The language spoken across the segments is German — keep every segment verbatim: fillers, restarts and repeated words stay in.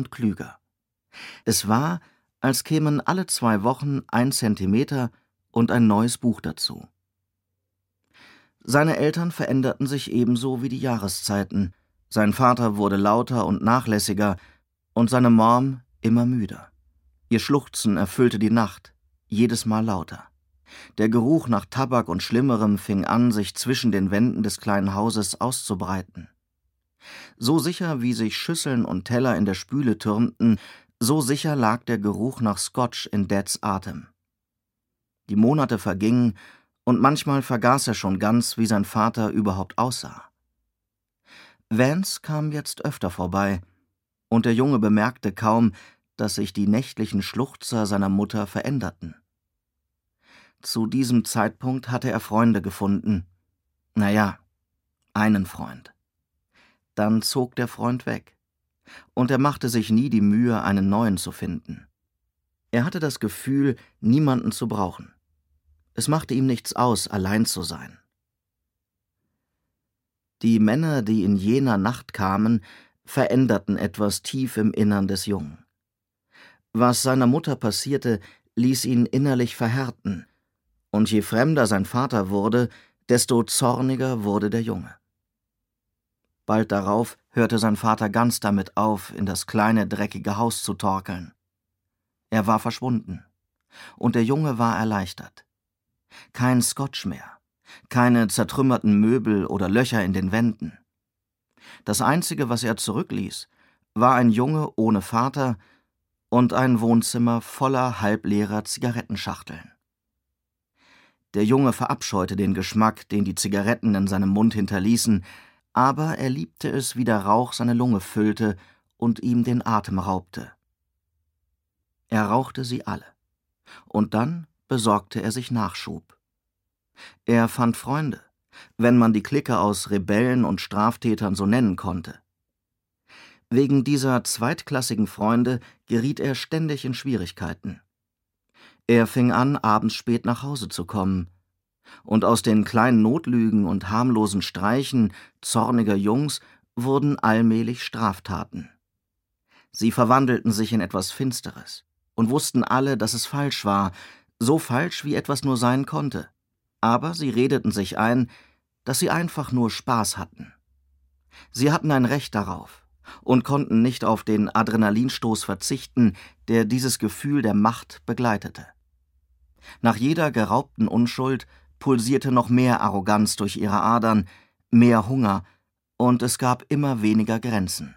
und klüger. Es war, als kämen alle zwei Wochen ein Zentimeter und ein neues Buch dazu. Seine Eltern veränderten sich ebenso wie die Jahreszeiten. Sein Vater wurde lauter und nachlässiger und seine Mom immer müder. Ihr Schluchzen erfüllte die Nacht, jedes Mal lauter. Der Geruch nach Tabak und Schlimmerem fing an, sich zwischen den Wänden des kleinen Hauses auszubreiten. So sicher, wie sich Schüsseln und Teller in der Spüle türmten, so sicher lag der Geruch nach Scotch in Dads Atem. Die Monate vergingen, und manchmal vergaß er schon ganz, wie sein Vater überhaupt aussah. Vance kam jetzt öfter vorbei, und der Junge bemerkte kaum, dass sich die nächtlichen Schluchzer seiner Mutter veränderten. Zu diesem Zeitpunkt hatte er Freunde gefunden. Naja, einen Freund. Dann zog der Freund weg, und er machte sich nie die Mühe, einen neuen zu finden. Er hatte das Gefühl, niemanden zu brauchen. Es machte ihm nichts aus, allein zu sein. Die Männer, die in jener Nacht kamen, veränderten etwas tief im Innern des Jungen. Was seiner Mutter passierte, ließ ihn innerlich verhärten, und je fremder sein Vater wurde, desto zorniger wurde der Junge. Bald darauf hörte sein Vater ganz damit auf, in das kleine, dreckige Haus zu torkeln. Er war verschwunden, und der Junge war erleichtert. Kein Scotch mehr, keine zertrümmerten Möbel oder Löcher in den Wänden. Das Einzige, was er zurückließ, war ein Junge ohne Vater und ein Wohnzimmer voller halbleerer Zigarettenschachteln. Der Junge verabscheute den Geschmack, den die Zigaretten in seinem Mund hinterließen, aber er liebte es, wie der Rauch seine Lunge füllte und ihm den Atem raubte. Er rauchte sie alle, und dann besorgte er sich Nachschub. Er fand Freunde, wenn man die Clique aus Rebellen und Straftätern so nennen konnte. Wegen dieser zweitklassigen Freunde geriet er ständig in Schwierigkeiten. Er fing an, abends spät nach Hause zu kommen, und aus den kleinen Notlügen und harmlosen Streichen zorniger Jungs wurden allmählich Straftaten. Sie verwandelten sich in etwas Finsteres und wussten alle, dass es falsch war, so falsch, wie etwas nur sein konnte. Aber sie redeten sich ein, dass sie einfach nur Spaß hatten. Sie hatten ein Recht darauf und konnten nicht auf den Adrenalinstoß verzichten, der dieses Gefühl der Macht begleitete. Nach jeder geraubten Unschuld pulsierte noch mehr Arroganz durch ihre Adern, mehr Hunger, und es gab immer weniger Grenzen.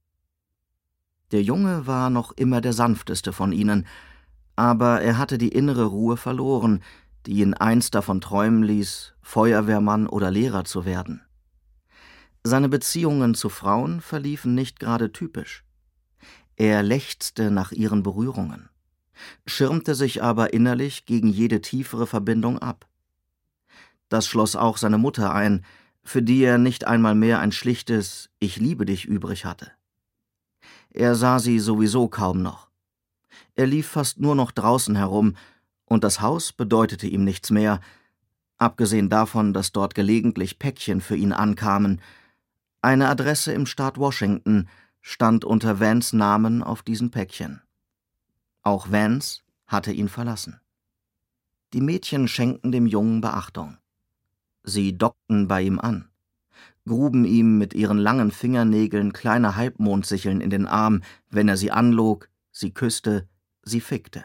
Der Junge war noch immer der sanfteste von ihnen, aber er hatte die innere Ruhe verloren, die ihn einst davon träumen ließ, Feuerwehrmann oder Lehrer zu werden. Seine Beziehungen zu Frauen verliefen nicht gerade typisch. Er lechzte nach ihren Berührungen, schirmte sich aber innerlich gegen jede tiefere Verbindung ab. Das schloss auch seine Mutter ein, für die er nicht einmal mehr ein schlichtes »Ich liebe dich« übrig hatte. Er sah sie sowieso kaum noch. Er lief fast nur noch draußen herum, und das Haus bedeutete ihm nichts mehr, abgesehen davon, dass dort gelegentlich Päckchen für ihn ankamen. Eine Adresse im Staat Washington stand unter Vans Namen auf diesen Päckchen. Auch Vance hatte ihn verlassen. Die Mädchen schenkten dem Jungen Beachtung. Sie dockten bei ihm an, gruben ihm mit ihren langen Fingernägeln kleine Halbmondsicheln in den Arm, wenn er sie anlog, sie küsste, sie fickte.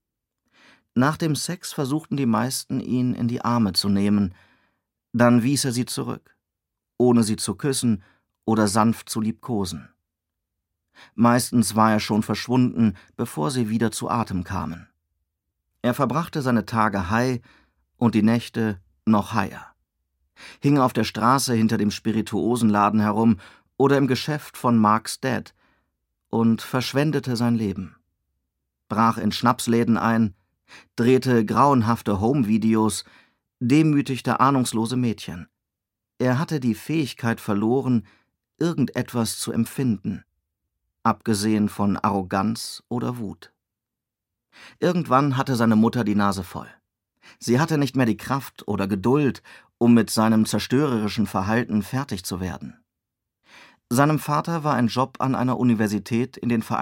Nach dem Sex versuchten die meisten, ihn in die Arme zu nehmen. Dann wies er sie zurück, ohne sie zu küssen oder sanft zu liebkosen. Meistens war er schon verschwunden, bevor sie wieder zu Atem kamen. Er verbrachte seine Tage high und die Nächte noch higher. Hing auf der Straße hinter dem Spirituosenladen herum oder im Geschäft von Mark's Dad und verschwendete sein Leben. Brach in Schnapsläden ein, drehte grauenhafte Home-Videos, demütigte ahnungslose Mädchen. Er hatte die Fähigkeit verloren, irgendetwas zu empfinden, abgesehen von Arroganz oder Wut. Irgendwann hatte seine Mutter die Nase voll. Sie hatte nicht mehr die Kraft oder Geduld, um mit seinem zerstörerischen Verhalten fertig zu werden. Seinem Vater war ein Job an einer Universität in den Vereinigten